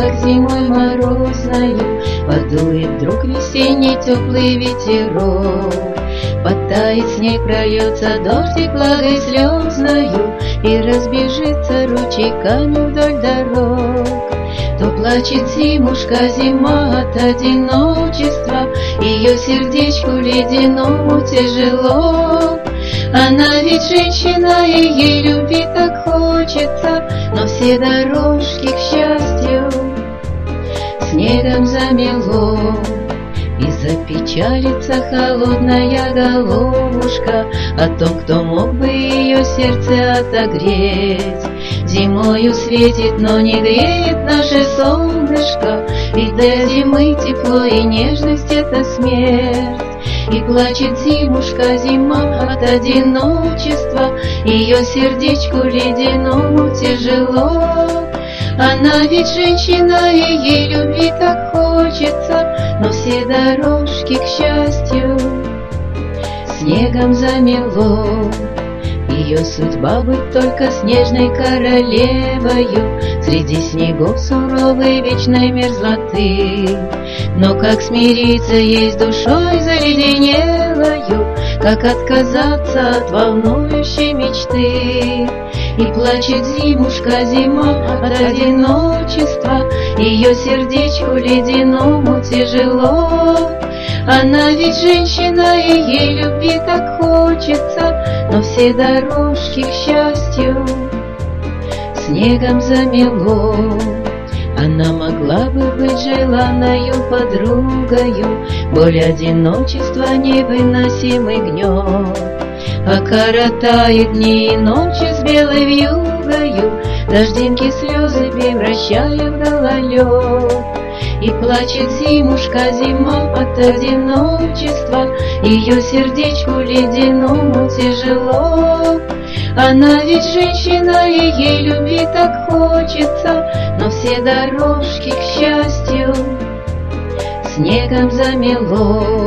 как зимой морозною, подует вдруг весенний теплый ветерок. Подтает снег, прольется дождик влагой слезною, и разбежится ручейками вдоль дорог. То плачет зимушка, зима от одиночества, ее сердечку ледяному тяжело. Она ведь женщина, и ей любви так хочется, но все дорожки к счастью снегом замело. И запечалится холодная головушка о том, кто мог бы ее сердце отогреть. Зимою светит, но не греет наше солнышко, ведь для зимы тепло и нежность — это смерть. И плачет зимушка, зима от одиночества, ее сердечку ледяному тяжело. Она ведь женщина, и ей любви так хочется, но все дорожки к счастью снегом замело. Ее судьба быть только снежной королевою среди снегов суровой вечной мерзлоты. Но как смириться ей с душой заледенелою, как отказаться от волнующей мечты? И плачет зимушка, зима от одиночества, ее сердечку ледяному тяжело. Она ведь женщина, и ей любви так хочется, но все дорожки к счастью снегом замело. Она могла бы быть желанною подругою, боль одиночества невыносимый гнет. А коротает дни и ночи с белой вьюгою, дождинки слезы превращая в гололед. И плачет зимушка, зима от одиночества, ее сердечку ледяному тяжело. Она ведь женщина, и ей любви так хочется, но все дорожки к счастью снегом замело.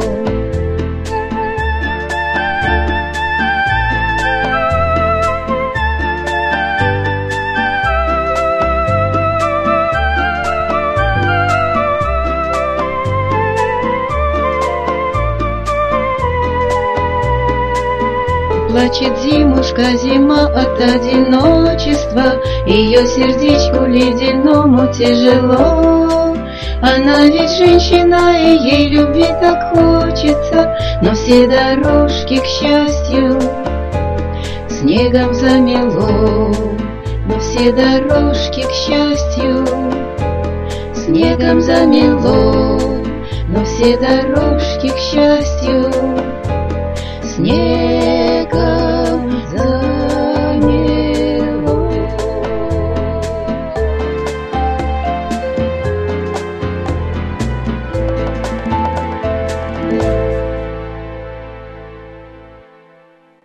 Плачет зимушка, зима от одиночества, ее сердечку ледяному тяжело. Она ведь женщина, и ей любви так хочется, но все дорожки к счастью снегом замело. Но все дорожки к счастью снегом замело. Но все дорожки к счастью снегом